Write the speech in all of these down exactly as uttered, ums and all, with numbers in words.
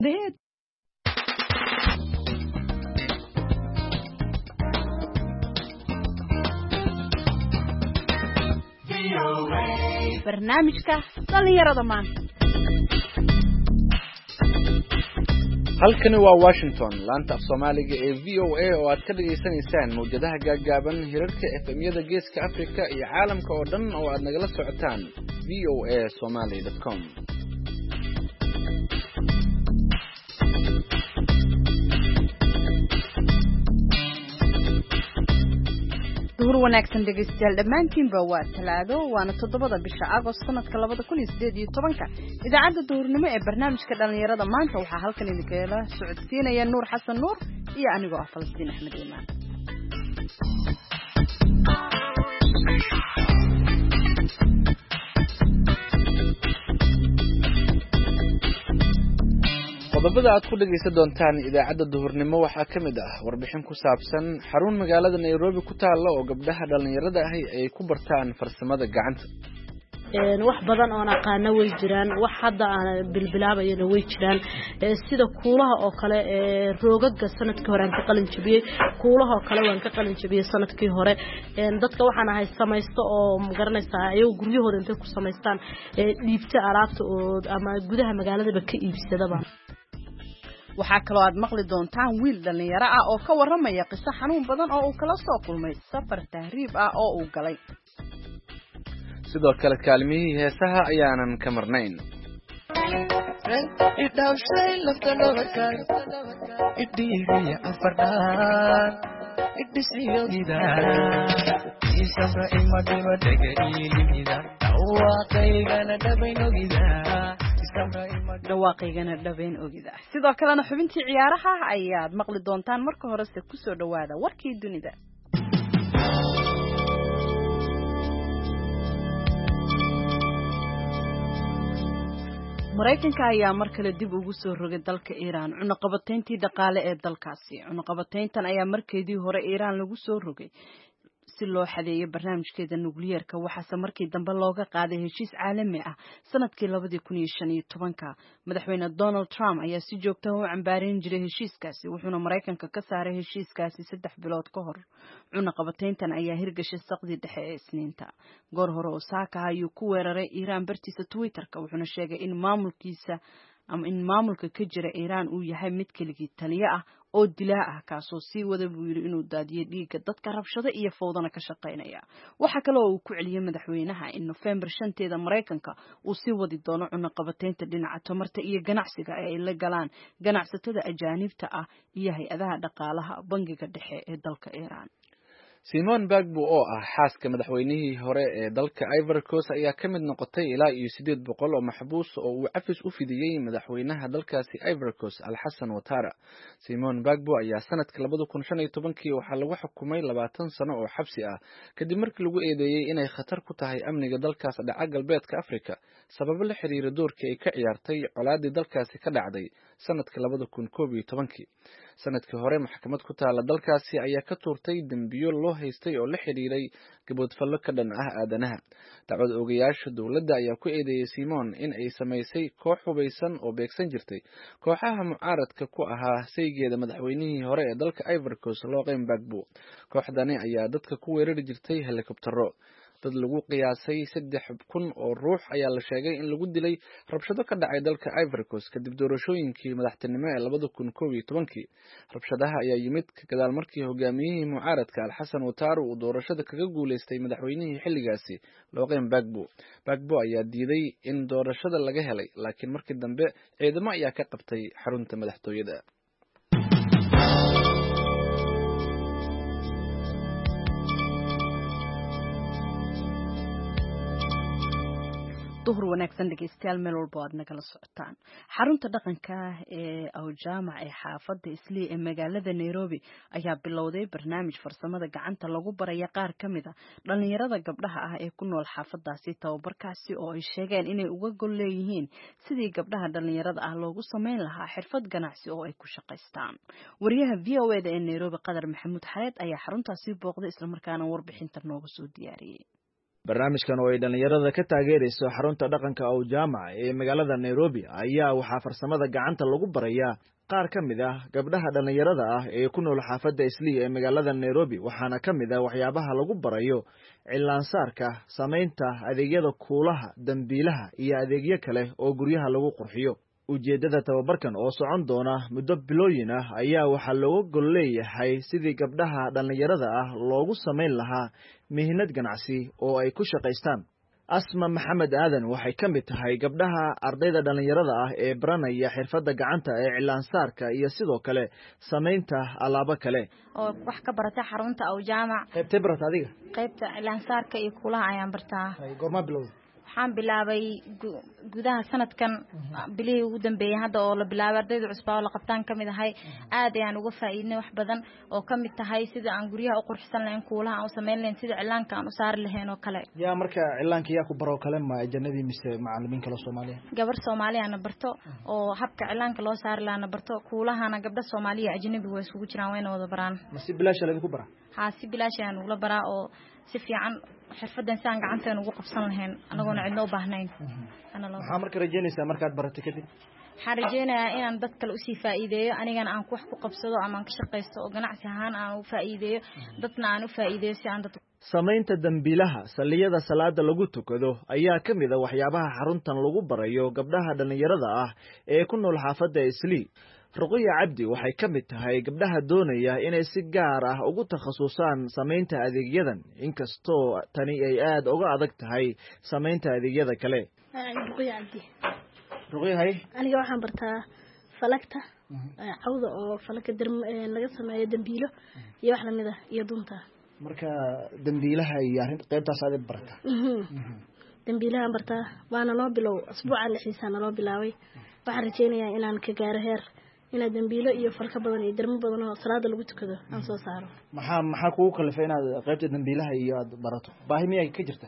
Det barnaamijka dhalinyarada maanta. halkani waa Washington laanta af Soomaaliga ee V O A oo aad ka dhageysanaysaan mowjadaha gaagaaban hirarka F M-yada Geeska Afrika iyo caalamka oo dhan oo aad nagala socotaan v o a somali dot com. duhur wanaagsan dhegeystayaal dhammaantiinba waa talaado waana toddobada bisha Agost sanadka labada kun iyo siddeed iyo tobanka idaacadda duhurnimo ee barnaamijka dhalinyarada maanta waxaa halkan idinkaga socodsiinaya Nuur Xasan Nuur iyo anigoo ah Falastiin Axmed Iimaan. qodobada aad ku dhageysan doontaan idaacadda duhurnimo waxaa ka mid ah warbixin ku saabsan xarun magaalada Nairobi ku taala oo gabdhaha dhalinyarada ah ay ku bartaan farsamada gacanta. een wax badan oo aqaana way jiraan wax hadda aan bilbilaabayna way jiraan sida kuulaha oo kale ee roogaga sanadkii hore aan ka qalin jabiyay kuulaha oo kale waan ka qalin jabiyay sanadkii hore een dadka waxaan ahay samaysto oo magaranaysaa ayagu guryahooda intay ku samaystaan ee dhiibta alaabta oo ama gudaha magaalada ka iibsadaba. waxaa kaloo aad maqli doontaan wiil dhalinyaro ah oo ka waramaya qiso xanuun badan oo uu kala soo kulmay safar tahriib ah oo uu galay. sidoo kale kaalmihii heesaha ayaanan ka marnayn. dhawaaqaygana dhabeyn ogida sidoo kalena xubintii ciyaaraha ayaad maqli doontaan marka horese ku soo dhawaada warkii dunida. Mareykanka ayaa mar kale dib ugu soo rogay dalka Iran cunaqabatayntii dhaqaale ee dalkaasi. cunaqabatayntan ayaa markeedii hore Iran lagu soo rogay si loo xadeeyo barnaamijkeeda nukliyeerka waxaase markii dambe looga qaaday heshiis caalami ah sanadkii labada kun iyo shan iyo tobanka. madaxweyne Donald Trump ayaa si joogto ah u cambaareyn jiray heshiiskaasi wuxuuna Mareykanka ka saaray heshiiskaasi saddex bilood ka hor. cunaqabatayntan ayaa hirgashay saqdi dhexe ee Isniinta. goor hore oo saaka ayuu ku weeraray Iran bartiisa Twitter-ka wuxuuna sheegay in maamulkiisa ama in maamulka ka jira Iran uu yahay mid keligii taliye ah oo dilaa ah kaasoo sii wada buu yiri inuu daadiyo dhiigga dadka rabshado iyo fowdana ka shaqeynaya. waxa kale oo uu ku celiyay madaxweynaha in November shanteeda Mareykanka uu sii wadi doono cunaqabataynta dhinaca tamarta iyo ganacsiga ee ay la galaan ganacsatada ajaanibta ah iyo hay-adaha dhaqaalaha bangiga dhexe ee dalka Iran. Simone Bagbo oo ah xaaska madaxweynihii hore ee dalka Ivory Coast ayaa ka mid noqotay ilaa iyo siddeed boqol oo maxbuus oo uu cafis u fidiyay madaxweynaha dalkaasi Ivory Coast Alhassan Ouattara. Simone Bagbo ayaa sanadka labada kun shan iyo tobankii waxaa lagu xukumay labaatan sano oo xabsi ah kadib markii lagu eedeeyay inay khatar ku tahay amniga dalkaas dhaca galbeedka Afrika sababo la xiriira doorkii ay ka ciyaartay colaadii dalkaasi ka dhacday sanadka labada kun koob iyo tobankii. sanadkii hore maxkamad ku taala dalkaasi ayaa ka tuurtay dambiyo loo haystay oo la xiriiray gaboodfallo ka dhan ah aadanaha. dacwad ogayaasha dowladda ayaa ku eedeeyay Simone in ay samaysay koox hubaysan oo beegsan jirtay kooxaha mucaaradka ku ahaa saygeeda madaxweynihii hore ee dalka Ivory Coast Laurent Gbagbo. kooxdani ayaa dadka ku weerari jirtay helikobtaro. dad lagu qiyaasay saddex kun oo ruux ayaa la sheegay in lagu dilay rabshado ka dhacay dalka Ivory Coast kadib doorashooyinkii madaxtinimo ee labada kun koob iyo tobankii. rabshadaha ayaa yimid ka gadaal markii hogaamiyihii mucaaradka Alhassan Ouattara uu doorashada kaga guuleystay madaxweynihii xilligaasi Laurent Gbagbo. Gbagbo ayaa diiday in doorashada laga helay laakiin markii dambe ciidamo ayaa ka qabtay xarunta madaxtooyada. duhur wanaagsan dhegeystayaal meel walba aad nagala socotaan. xarunta dhaqanka ee awjaamac ee xaafadda Islii ee magaalada Nairobi ayaa bilowday barnaamij farsamada gacanta lagu baraya qaar ka mid ah dhalinyarada gabdhaha ah ee ku nool xaafadaasi. tababarkaasi oo ay sheegeen inay uga gol leeyihiin sidii gabdhaha dhalinyarada ah loogu sameyn lahaa xirfad ganacsi oo ay ku shaqaystaan. wariyaha V O A da ee Nairobi Qadar Maxamuud Xareed ayaa xaruntaasi booqday isla markaana warbixinta nooga soo diyaariyay. barnaamijkan oo ay dhalinyarada ka taageerayso xarunta dhaqanka oo jaamac ee magaalada Nairobi ayaa waxaa farsamada gacanta lagu barayaa qaar ka mid ah gabdhaha dhalinyarada ah ee ku nool xaafadda Islii ee magaalada Nairobi waxaana ka mid ah waxyaabaha lagu barayo cilaansaarka sameynta adeegyada kuulaha dambiilaha iyo adeegyo kale oo guryaha lagu qurxiyo ujeedada tababarkan oo socon doona muddo bilooyin ah ayaa waxaa looga gol leeyahay sidii gabdhaha dhalinyarada ah loogu sameyn lahaa mihnad ganacsi oo ay ku shaqaystaan asma maxamed aadan waxay ka mid tahay gabdhaha ardayda dhalinyarada ah ee baranaya xirfadda gacanta ee cilaansaarka iyo sidoo kale sameynta alaabo kale oo wax ka barata xarunta aw jaamac qaybtay barata adiga qaybta cilaansaarka iyo kuulaha ayaan bartaa goorma bilowday waxaan bilaabay gudaha sanadkan bilihii ugu dambeeyay hadda oo la bilaabay ardayda cusub oo la qabtaan kamid ahay aad ayaan uga faa'iidnay wax badan oo kamid tahay sida aan guryaha u qurxsan lahayn kuulaha aan u sameyn lahayn sida cilaanka aan u saar lahayn oo kale yaa marka cilaanka yaa ku baro kale ma ajnabi mise macallimiin kale Soomaaliya gabar Soomaaliya ana barto oo habka cilaanka loo saar laana barto kuulahana gabdha Soomaaliya ajnabi way isugu jiraan wayna wada baraan ma si bilaash lagu baraa ha si bilaash aan ugu baraa oo si fiican xirfadan saan gacanteen ugu qabsan lahayn anagoona cidna u baahnayn ana loo waxa marka rajeynaysaa markaad barato kadib waxaan rajeynayaa inaan dad kale u sii faa'iideeyo anigana aan wax ku qabsado ama aan ka shaqeysto oo ganacsi ahaan aan u faa'iideeyo dadna aan u faa'iideeyo si aan dad sameynta dambiilaha saliyada salaada lagu tukado ayaa ka mid ah waxyaabaha xaruntan lagu barayo gabdhaha dhalinyarada ah ee ku nool xaafadda Islii Ruqiya Cabdi waxay ka mid tahay gabdhaha doonaya inay si gaar ah ugu takhasusaan sameynta adeegyadan inkastoo tani ay aad uga adag tahay sameynta adeegyada kale Ruqiya Cabdi Ruqiya hay aniga waxaan bartaa falakta cawda oo falaka laga sameeyo dambiilo iyo wax lamid ah iyo dunta marka dambiilaha iyo arin qaybtaas aad barata dambiilaha bartaa waana loo bilow asbuuca lixdiisana loo bilaabay waxaan rajeynayaa inaan ka gaaro heer ina dambiilo iyo falka badan iyo darmo badan oo salaada lagu tukado aan soo saaro maxaa maxaa kugu kalifay inaad qaybta dambiilaha iyo aad barato baahi miyay ka jirta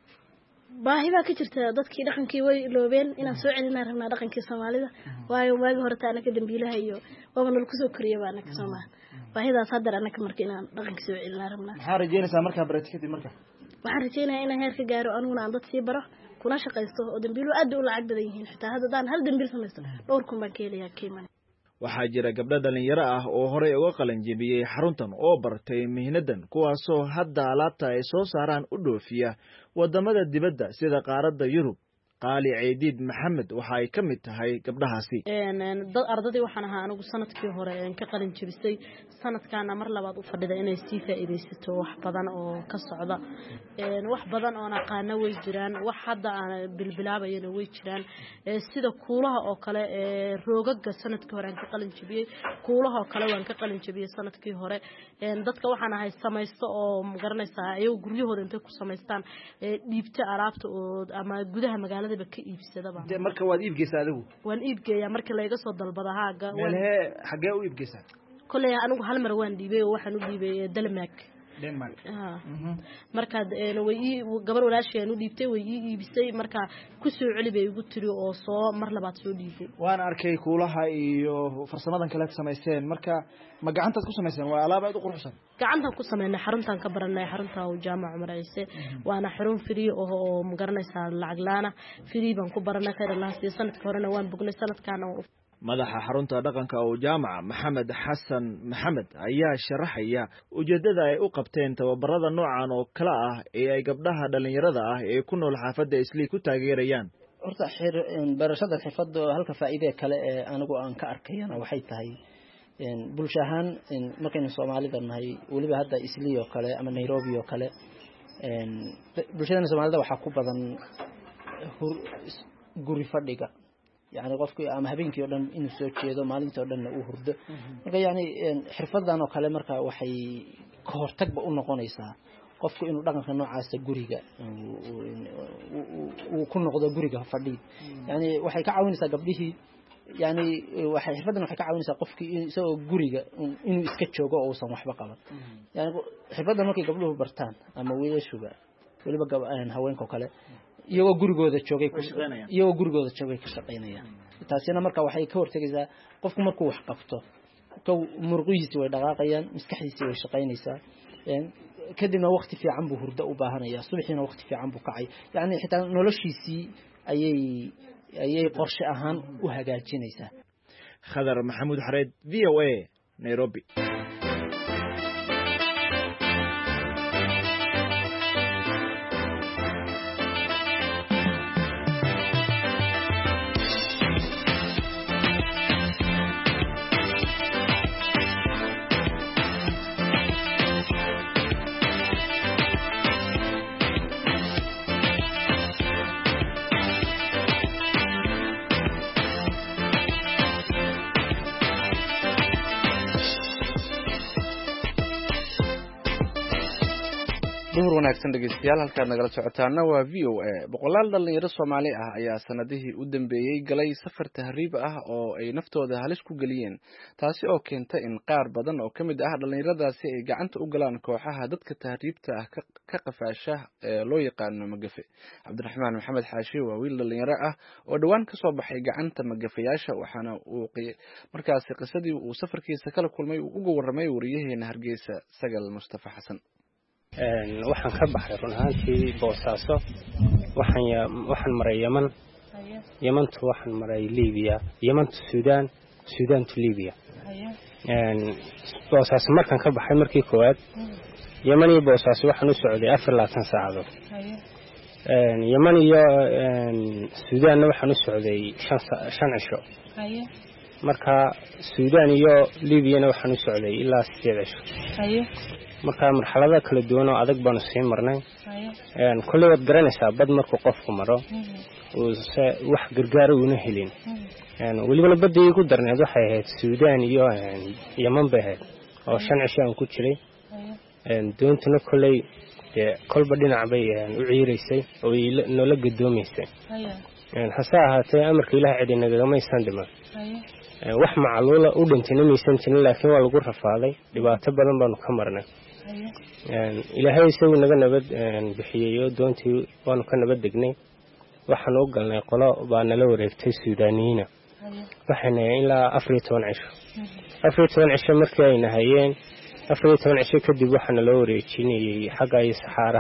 baahi baa ka jirta dadkii dhaqankii way loobeen inaan soo celinaa rabnaa dhaqankii Soomaalida waayo waagi hore taa anaka dambiilaha iyo waaba nal ku soo koriyo baa anaka Soomaal baahidaas hadda anaka markii inaan dhaqankii soo celinaa rabnaa maxaa rajeynaysaa markaa barato kadib markaa waxaan rajeynayaa inaan heer ka gaaro aniguna aan dad sii baro kuna shaqeysto oo dambiilo aad u lacag badan yihiin xitaa hadda daan hal dambiil samaysto dhowr kun baan ka helayaa qiimo waxaa jira gabdho dhalinyaro ah oo horey uga qalin jebiyey xaruntan oo bartay mihnadan kuwaasoo hadda alaabta ay soo saaraan u dhoofiya wadamada dibadda sida qaaradda Yurub qaali Ciidid Maxamed waxa ay ka mid tahay gabdhahaasi een dad ardadii waxaan ahaa anigu sanadkii hore aan ka qalin jebisay sanadkaana mar labaad u fadhida inay sii faa'iideysato wax badan oo ka socda een wax badan oo aqaana way jiraan wax hadda aan bilbilaabayna way jiraan sida kuulaha oo kale ee roogaga sanadkii hore aan ka qalin jebiyay kuulaha oo kale waan ka qalin jebiyay sanadkii hore een dadka waxaan ahay samaysto oo magaranaysaa ayagu guryahooda intay ku samaystaan dhiibta alaabta oo ama gudaha magaalada ka iibsadaba marka waad iibgeysaa adigu waan iibgeeyaa markii la iga soo dalbada haaga meelaha xagee u iibgeysaa kulay anigu hal mar waan dhiibay oo waxaan u dhiibay Denmark Denmark ah marka way gabar walaasheen u dhiibtay way iibisay marka ku soo celi bay ugu tiri oo soo mar labaad soo dhiibay waan arkay kuulaha iyo farsamadan kale sameysteen marka ma gacantaad ku sameyseen waa alaab aad u quruxsan gacantan ku sameynay xaruntan ka baranay xarunta oo jaamac Umar Ciise waana xarun free oo magaranaysa lacag laana free baan ku baranay khayr Allah si sanadka horena waan bugnay sanadkan madaxa xarunta dhaqanka oo jaamac Maxamed Xasan Maxamed ayaa sharaxaya ujeedada ay u qabteen tababarada noocan oo kala ah ee ay gabdhaha dhalinyarada ah ee ku nool xaafadda Islii ku taageerayaan horta xir barashada xirfadda halka faa'iido kale ee anigu aan ka arkayna waxay tahay in bulshahan in markaynu Soomaalida nahay waliba hadda Islii oo kale ama Nairobi oo kale in bulshada Soomaalida waxa ku badan guri fadhiga يعني qofku ama habeenkii oo dhan inuu soo jeedo maalintii oo dhan uu hurdo marka yani xirfadan oo kale marka waxay ka hortagba u noqonaysaa qofku inuu dhaqanka noocaas guriga uu ku noqdo guriga fadhi yani waxay ka caawinaysaa gabdhihii yani waxay xirfadan waxay ka caawinaysaa qofkii isagoo guriga inuu iska joogo oo uusan waxba qaban yani xirfadan markay gabdhuhu bartaan ama wiilashuba waliba haweenka kale iyagoo gurigooda joogay ku shaqeynayaan iyagoo gurigooda joogay ka shaqeynayaan taasina marka waxay ka hortagaysaa qofku markuu wax qabto ka murqihiisa way dhaqaaqayaan maskaxdiisa way shaqeynaysaa een kadibna waqti fiican buu hurdo u baahanaya subaxina waqti fiican buu kacay yani xitaa noloshiisii ayay ayay qorshe ahaan u hagaajinaysaa. khadar maxamuud xareed v o a Nairobi. duhur wanaagsan dhegeystayaal halkaad nagala socotaana waa v o a. boqolaal dhalinyaro Soomaali ah ayaa sanadihii u dambeeyay galay safar tahriib ah oo ay naftooda halis ku geliyeen, taasi oo keentay in qaar badan oo kamid ah dhalinyaradaasi ay gacanta u galaan kooxaha dadka tahriibta ah ka qafaasha ee loo yaqaano magafe. Cabdiraxmaan Maxamed Xaashi waa wiil dhalinyaro ah oo dhawaan ka soo baxay gacanta magafayaasha, waxaana uu markaasi qisadii uu safarkiisa kala kulmay uu uga warramay wariyaheena Hargeysa Sagal Mustafa Xasan. waxaan ka baxay run ahaantii Boosaaso, waxaan waxaan maray Yemen, Yementu waxaan maray Liibiya, Yementu Suudaan, Suudaan to Liibiya. een Boosaaso markaan ka baxay markii koowaad Yemen iyo Boosaaso waxaan u socday afar iyo labaatan saacadood. een Yemen iyo een Suudaan waxaan u socday shan cisho. marka Suudaan iyo Liibiya waxaan u socday ilaa sideed cisho. marka marxalada kala duwan oo adag baan sii marnay. een kulli wad garanaysaa bad markuu qofku maro oo wax gargaar uu na helin. een waliba badii ku darneed waxay ahayd Suudaan iyo Yemen bay ahayd oo shan cisho aan ku jiray. een doontuna kulli ee kolba dhinac bay u ciireysay oo nolol gadoomaysay. een hasa ahaatee amarka Ilaahay cid inaga ma aysan dhiman. wax macluula u dhintay maysan jirin, laakiin waa lagu rafaaday, dhibaato badan baan ka marnay. een Ilaahay isagu naga nabad bixiyay doontii waan ka nabad degnay. waxaan u galnay qolo baa nala wareegtay Suudaaniyiina. waxaana ilaa afar iyo toban cisho afar iyo toban cisho markii ay nahayeen afar iyo toban cisho kadib waxaana loo wareejinayay xagga ay Saxaara.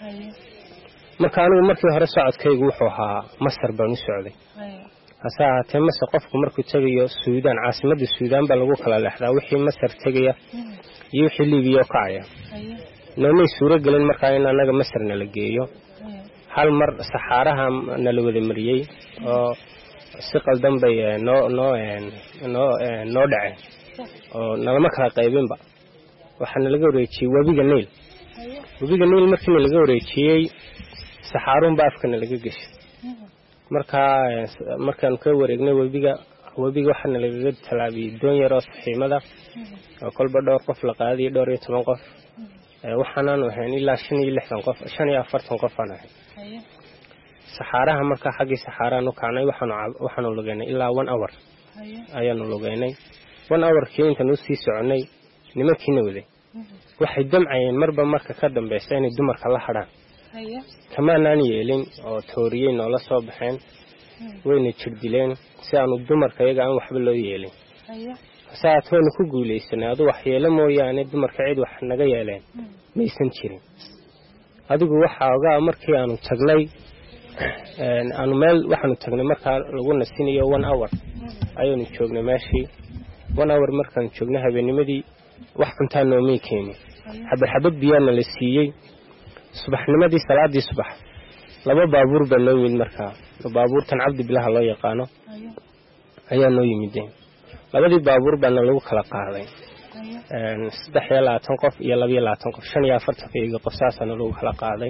marka anigu markii hore socodkaygu wuxuu ahaa Masar baan u socday. hasa ahaatee Masar qofku markuu tagayo Suudaan, caasimadda Suudaan baa lagu kala leexdaa wixii Masar tagaya iyo wixii Liibiya ka caya. noomay suura gelin markaa in anaga Masarna la geeyo. hal mar Saxaaraha nala wada mariyay oo si qaldan bay noo noo noo noo dhacay oo nalama kala qaybinba. waxaana laga wareejiyay wabiga Niil. wabiga Niil markii laga wareejiyay Saxaarun baa afkana laga gashay. marka markaan ka wareegnay wabiga wabiga waxaana laga talaabiyay doon yar oo saxiimada oo kolba dhowr qof la qaadiyo dhowr iyo toban qof. waxaan ahayn ilaa shan iyo lixdan qof shan iyo afartan qof aan ahay. Saxaaraha marka xagii Saxaaraan u kacnay waxaan waxaan lugeynay ilaa one hour ayaan lugeynay. one hour kii intaan u sii soconay nimankiina waday waxay damcayeen marba marka ka dambeysay inay dumarka la xadhaan. kamaanaan yeelin oo tooriyay noola soo baxeen wayna jirdileen si aanu dumarka iyaga aan waxba loo yeelin. saatoon ku guuleysanay adu wax yeelo mooyaane dumarka cid wax naga yeeleen maysan jirin. adigu waxa oga markii aanu tagnay een aanu meel waxaanu tagnay marka lagu nasinayo one hour ayaanu joognay meeshii. one hour markaan joognay habeennimadii wax cuntaan noo meekeenay xabad xabad biyana la siiyay. subaxnimadii salaadii subax laba baabuur baa loo yimid markaa baabuurtan Cabdi Bilaha loo yaqaano ayaa noo yimideen. labadii baabuur baa lagu kala qaaday een saddex iyo labaatan qof iyo laba iyo labaatan qof shan iyo afartan iyaga qof saasana lagu kala qaaday.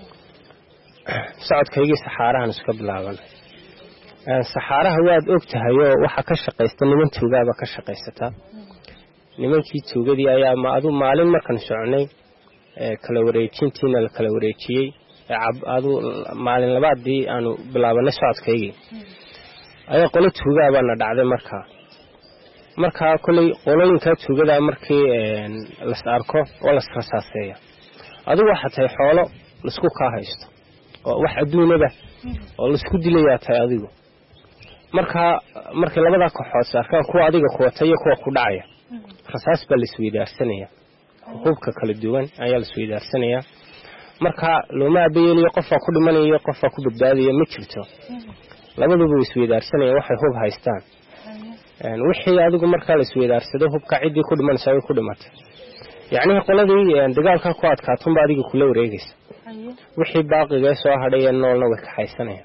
socodkaygii Saxaarahan iska bilaaban. een Saxaaraha waad ogtahay oo waxa ka shaqeysta niman tuugaaba ka shaqeysata. nimankii tuugadii ayaa ma adu maalin markan soconay kala wareejintiina la kala wareejiyay adu maalin labaadii aanu bilaabanay socodkaygii ayaa qolo tuugaaba na dhacday markaa. markaa kulay qolooyinka tuugada markii een la arko oo la rasaaseeyo adigu waxa tahay xoolo la isku ka haysto oo wax adduunada oo la isku dilayaa tahay adigu. markaa markii labada kooxood saarkaan kuwa adiga ku watay kuwa ku dhacaya rasaas baa la isweydaarsanaya hubka kala duwan ayaa la isweydaarsanaya marka looma abeeyay qof ku dhimanayo qof ku badbaadiyo ma jirto labaduba way isweydaarsanaya waxay hub haystaan een wixii adigu marka la isweydaarsado hubka cidii ku dhimanaysa way ku dhimatay yacni qoladii dagaalka ku adkaato ba adiga kula wareegaysa wixii baaqiga soo hadhay noolna way ka haysanayaan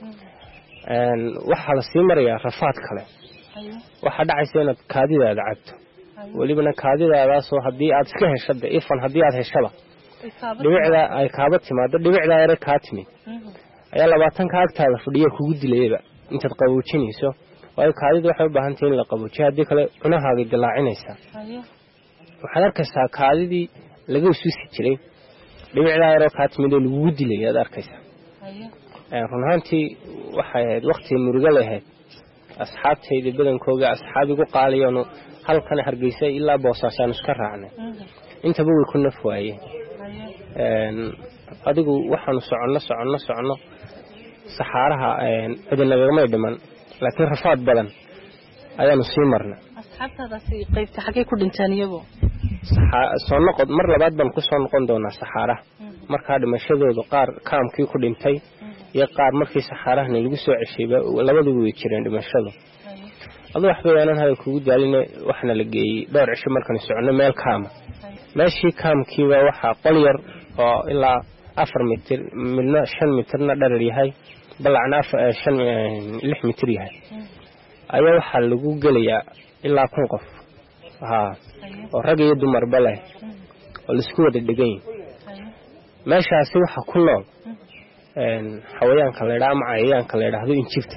een waxa la sii maraya rafaad kale waxa dhacaysa inaad kaadidaada cabto walibana kaadidaada soo hadii aad iska heshada ifan hadii aad heshaba dhibicda ay kaaba timaado dhibicda yar ka timid ayaa labaatan ka agtaada fadhiyo kugu dilayba intaad qaboojinayso way kaadida waxay u baahan tahay in la qaboojiyo hadii kale cunahaaga dilaacinaysa waxaad arkaysaa kaadidii laga usuusi jiray dhibicda yar ka timid oo lagu dilay aad arkaysaa ee runtii waxay ahayd waqti murugo lahayd asxaabtayda badankooga asxaabigu qaaliyoon halkan Hargeysa ilaa Boosaaso iska raacnay inta way ku nafwaayeen een adigu waxaan socono socono socono saxaaraha een cidina lagama dhiman laakiin rafaad badan ayaanu sii marnay asxaabtaasi qaybta xagee ku dhintaan iyagu soo noqod mar labaad baan ku soo noqon doonaa saxaaraha marka dhimashadoodu qaar kaamkii ku dhintay iyo qaar markii saxaaraha lagu soo ceshiiba labaduba way jireen dhimashadu adoo waxba aanan hay kugu daalinay waxna la geeyay dhowr cisho markaan socono meel kaama meeshii kaamkiiba waxa qol yar oo ilaa afar mitir midna shan mitirna dherer yahay balacna shan lix mitir yahay ayaa waxa lagu gelayaa ilaa kun qof ha oo rag iyo dumar bale oo la isku wada dhigay meeshaasi waxa ku nool een xawayaanka la yiraahdo cayayaanka la yiraahdo injibta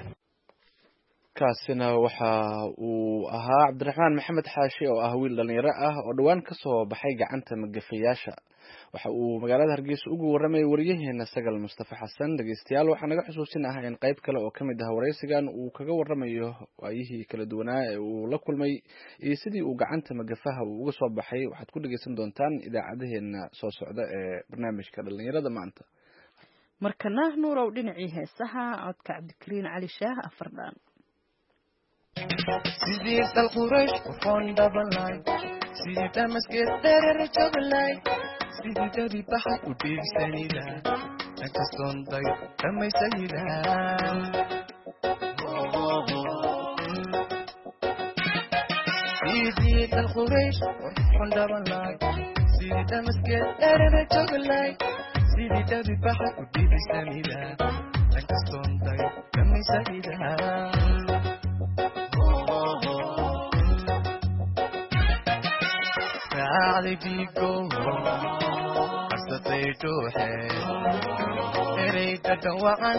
kaasina waxa uu ahaa Cabdiraxmaan Maxamed Xaashi oo ah wiil dhalinyaro ah oo dhawaan ka soo baxay gacanta magafayaasha waxa uu magaalada Hargeysa ugu waramay wariyaheena Sagal Mustafa Xasan dhageystayaal waxa naga xusuusinahay in qayb kale oo kamid ah wareysigan uu kaga waramayo waayihii kala duwanaa ee uu la kulmay iyo sidii uu gacanta magafaha uga soo baxay waxaad ku dhageysan doontaan idaacadaheena soo socda ee barnaamijka dhalinyarada maanta markana nuurow dhinacii heesaha codka Cabdikariin Cali Shaah afardaan sidii dal quraysh ku foondabanay sidii damaskee dherer joglay sidii dari baxay u dhiibsanida inkastoon day dhammaysanida sidii dal quraysh ku foondabanay sidii damaskee dherer joglay sidii dari baxay u dhiibsanida inkastoon day dhammaysanida علي بيكو أستطيعو حي إريد توعن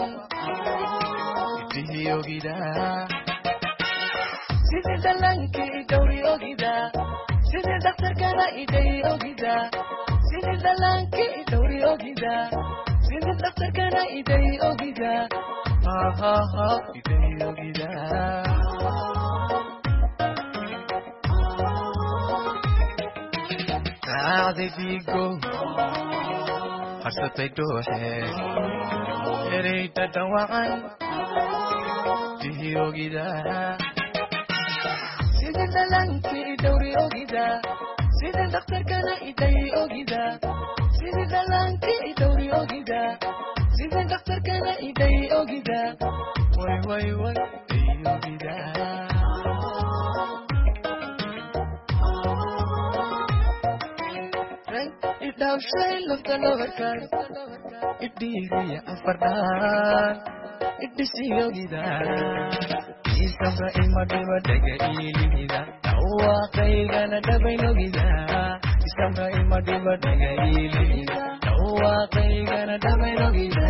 إتهي أغيدا سيدي دلانكي دوري أغيدا سيدي دكتر كان إيدي أغيدا سيدي دلانكي دوري أغيدا سيدي دكتر كان إيدي أغيدا ها ها ها إيدي أغيدا عادي بيكو حسيت دوحي ريت توعن تهي وغدا سيدي دلانكي دوري وغدا سيدي دكتور كان إيدي وغدا سيدي دلانكي دوري وغدا سيدي دكتور كان إيدي وغدا واي واي واي إيدي وغدا Down shine of the lower car. It dizzy afardaan. It dizzy yogida. Isamba imadiwa dega ilida. Dawa kaiga na dabay yogida. Isamba imadiwa dega ilida. Dawa kaiga na dabay yogida.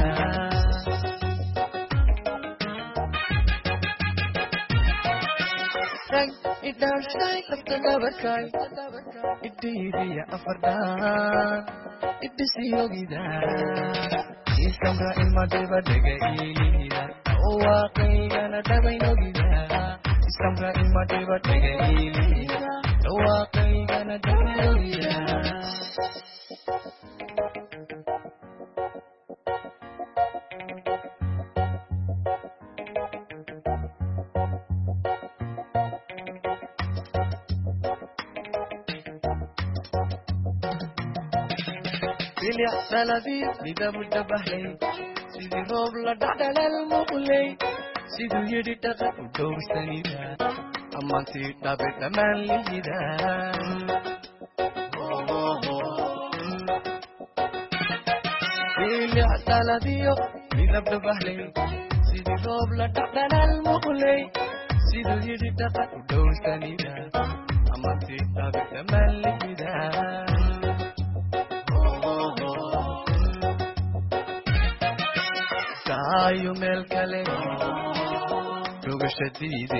It down shine of the lower car. It dizzy afardaan. It dizzy yogida. Isamba imadiwa dega ilida. Dawa kaiga na dabay yogida. Isamba imadiwa dega ilida. Dawa kaiga na dabay yogida. bilic dhaladiyo midabu dhabahay sidii roob la dhacdhalal muqlay siduu yidhi dhaqan u dhowrsanida ammaantii dhabe dhammaan lihida bilic dhaladiyo midab dhabahay sidii roob la dhacdhalal muqlay siduu yidhi dhaqan u dhowrsanida ammaantii dhabe dhammaan lihida ayu meel kale dhugasha diide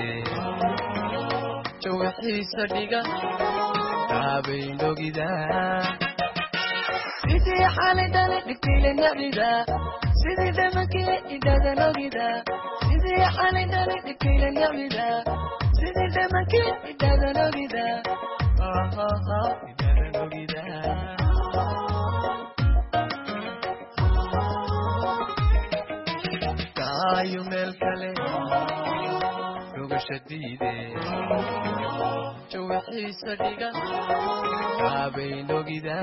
jawaxiisa dhiga daabay logida sidii xalay dhalay dhigtile nacida sidii dhamankii idhada logida sidii xalay dhalay dhigtile nacida sidii dhamankii idhada logida idhada logida ayu meel kale dhugasha diide jawaxiisa dhiga daabay logida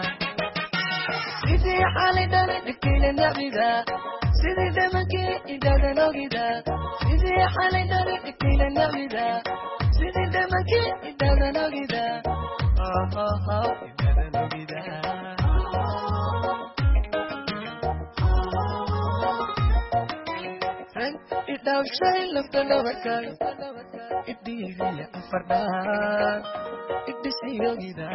sidii xalay dhalay dhigtile nacida sidii dhamankii idhada logida sidii xalay dhalay dhigtile nacida sidii dhamankii idhada logida idhada logida idhawshay lafta dhabarkay idhiiriya afardhaan idhisiyogida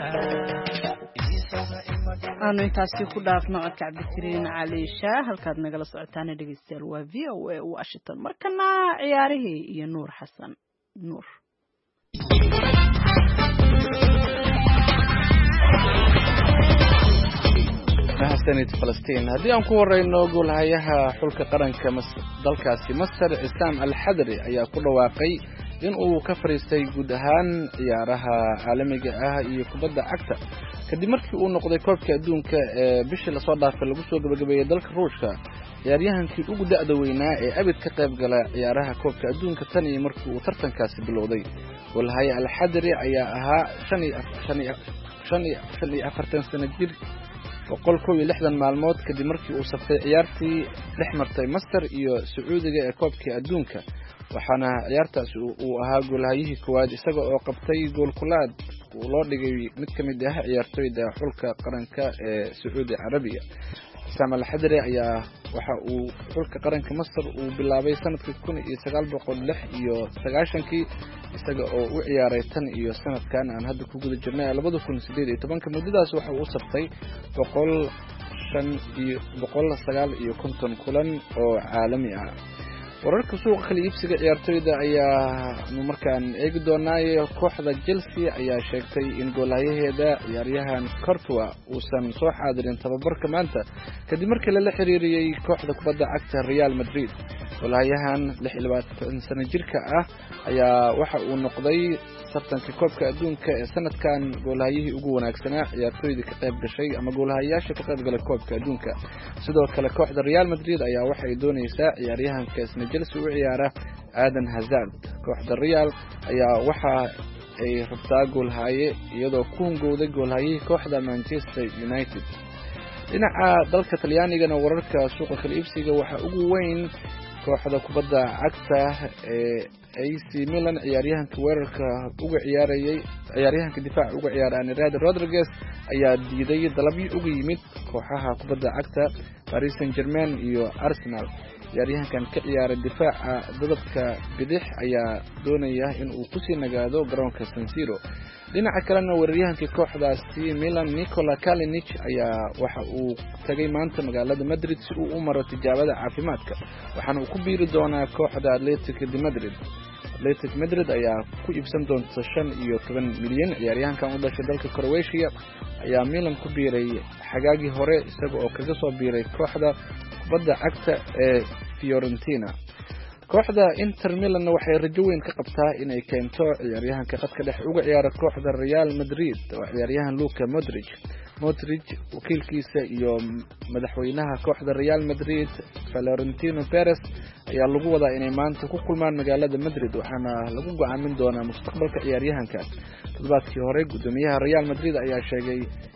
aanu intaasi ku dhaafno codka cabdikariin cali shaah halkaad nagala socotaana dhegeystayaal waa v o a washington markana ciyaarihii iyo nuur xasan nuur mahadsanid falastiin haddii aan ku horeyno goolhayaha xulka qaranka dalkaasi masar cisaam alxadri ayaa ku dhawaaqay in uu ka fariistay guud ahaan ciyaaraha caalamiga ah iyo kubadda cagta kadib markii uu noqday koobka adduunka ee bishii lasoo dhaafay lagu soo gabagabeeyey dalka ruushka ciyaaryahankii ugu da'da weynaa ee abid ka qayb gala ciyaaraha koobka adduunka tan iyo markii uu tartankaasi bilowday goolhaya alxadri ayaa ahaa shan iyo afartan sano jir boqol kow iyo lixdan maalmood kadib markii uu saftay ciyaartii dhex martay masar iyo sacuudiga ee koobkii adduunka waxaana ciyaartaasi uu ahaa goolhayihii koowaad isaga oo qabtay goolkulaad uu loo dhigay mid ka mid ah ciyaartooyda xulka qaranka ee sacuudi carabiya cisaam alxadri ayaa waxa uu xulka qaranka masar uu bilaabay sanadkii kun iyo sagaal boqol lix iyo sagaashankii isaga oo u ciyaaray tan iyo sanadkan aan hadda ku guda jirnay labada kun sideed iyo tobanka muddadaas waxa uu saftay boqol shan iyo boqol sagaal iyo konton kulan oo caalami ah wararka suuqa kala iibsiga ciyaartooyda ayaa markaan eegi doonaayo kooxda Chelsea ayaa sheegtay in goolahayaheeda ciyaaryahan Courtois uusan soo xaadirin tababarka maanta kadib markii la xiriiriyay kooxda kubadda cagta Real Madrid goolahayahan lix iyo labaatan sano jirka ah ayaa waxa uu noqday tartanka koobka adduunka ee sanadkan goolahayihii ugu wanaagsanaa ciyaartooyda ka qayb gashay ama goolahayaasha ka qayb galay koobka adduunka sidoo kale kooxda Real Madrid ayaa waxa ay doonaysaa ciyaaryahanka isna Chelsea u ciyaara Eden Hazard kooxda Real ayaa waxa ay rabtaa goolhaye iyadoo ku hungowday goolhayihii kooxda Manchester United dhinaca dalka Talyaanigana wararka suuqa kala iibsiga waxa ugu weyn kooxda kubadda cagta ee A C Milan ciyaaryahanka weerarka uga ciyaarayay ciyaaryahanka difaaca uga ciyaaraan Real Rodriguez ayaa diiday dalabyo uga yimid kooxaha kubadda cagta Paris Saint-Germain iyo Arsenal ciyaaryahankan ka ciyaaray difaaca dadabka bidix ayaa doonaya in uu ku sii nagaado garoonka San Siro dhinaca kalena weeraryahanka kooxdaasi Milan Nikola Kalinic ayaa waxa uu tagay maanta magaalada Madrid si uu u maro tijaabada caafimaadka waxaana uu ku biiri doonaa kooxda Atletico de Madrid Atletico Madrid ayaa ku iibsan doonta shan iyo toban milyan ciyaaryahankan u dhashay dalka Croatia ayaa Milan ku biiray xagaagii hore isaga oo kaga soo biiray kooxda kubadda cagta ee Fiorentina kooxda Inter Milan waxay rajo weyn ka qabtaa inay keento ciyaaryahanka qadka dhex uga ciyaara kooxda Real Madrid oo ciyaaryahan Luka Modric Modric wakiilkiisa iyo madaxweynaha kooxda Real Madrid Florentino Perez ayaa lagu wadaa inay maanta ku kulmaan magaalada Madrid waxaana lagu go'aamin doonaa mustaqbalka ciyaaryahanka toddobaadkii hore gudoomiyaha Real Madrid ayaa sheegay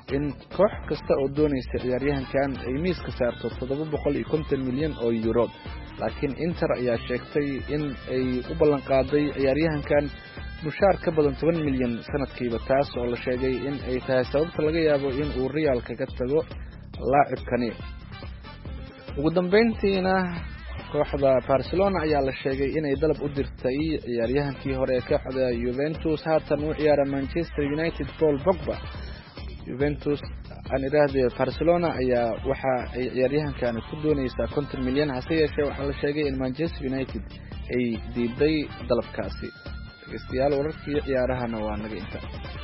in koox kasta oo doonaysa ciyaaryahankan ay miiska saarto toddoba boqol iyo konton milyan oo euro, laakiin Inter ayaa sheegtay in ay u ballan qaaday ciyaaryahankan mushaar ka badan toban milyan sanadkiiba, taas oo la sheegay in ay tahay sababta laga yaabo in uu Real kaga tago laacibkani. ugu dambeyntiina kooxda Barcelona ayaa la sheegay inay dalab u dirtay ciyaaryahankii hore ee kooxda Juventus haatan u ciyaara Manchester United Paul Pogba. Juventus aan iraahday Barcelona ayaa waxa ay ciyaaryahankan ku doonaysaa konton milyan, hase yeeshee waxaa la sheegay in Manchester United ay diiday dalabkaasi. dhageystayaal wararkii ciyaarahana waa naga inta.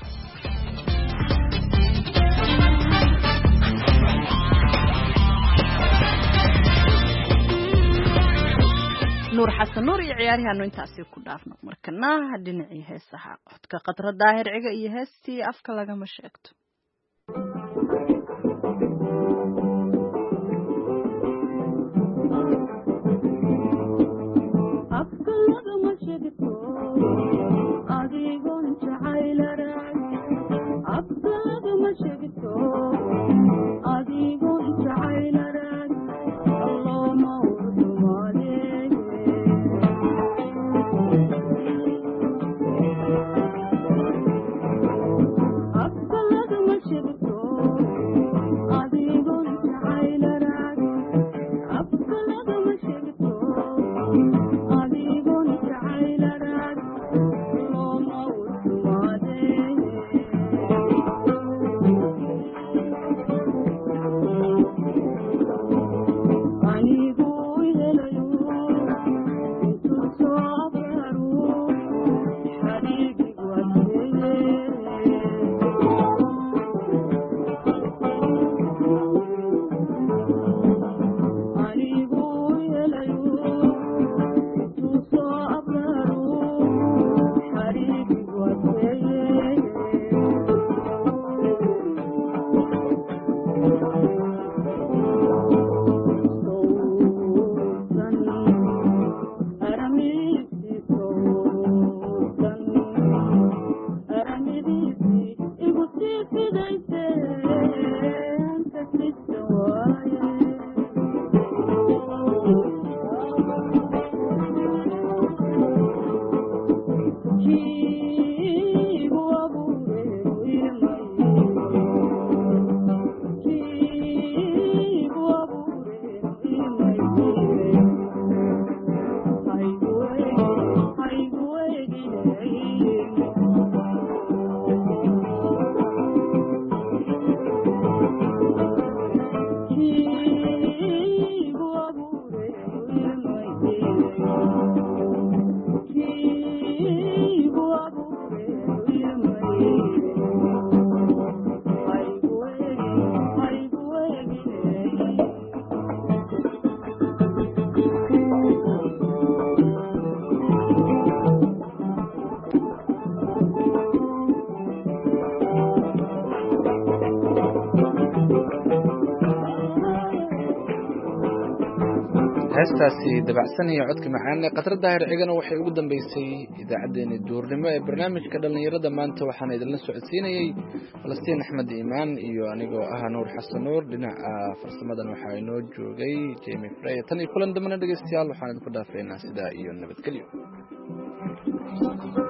nuur xasan nuur iyo ciyaaryahannu intaasi ku dhaafno markana dhinacii heesaha codka Qadra Daahir Ciga iyo heestii afka lagama sheegto. heestaasi dabacsan iyo codka macaan ee Qadra Daahir Cigana waxay ugu dambeysay idaacadeena duurnimo ee barnaamijka dhalinyarada maanta. waxaan idinla socodsiinayay Falastiin Axmed Iimaan iyo anigoo ah Nuur Xasan Nuur. dhinaca farsamadan waxaa inoo joogay Jamie Frey. tan iyo kulan dambana dhageystayaal waxaan idinku dhaafeynaa sidaa iyo nabadgelyo.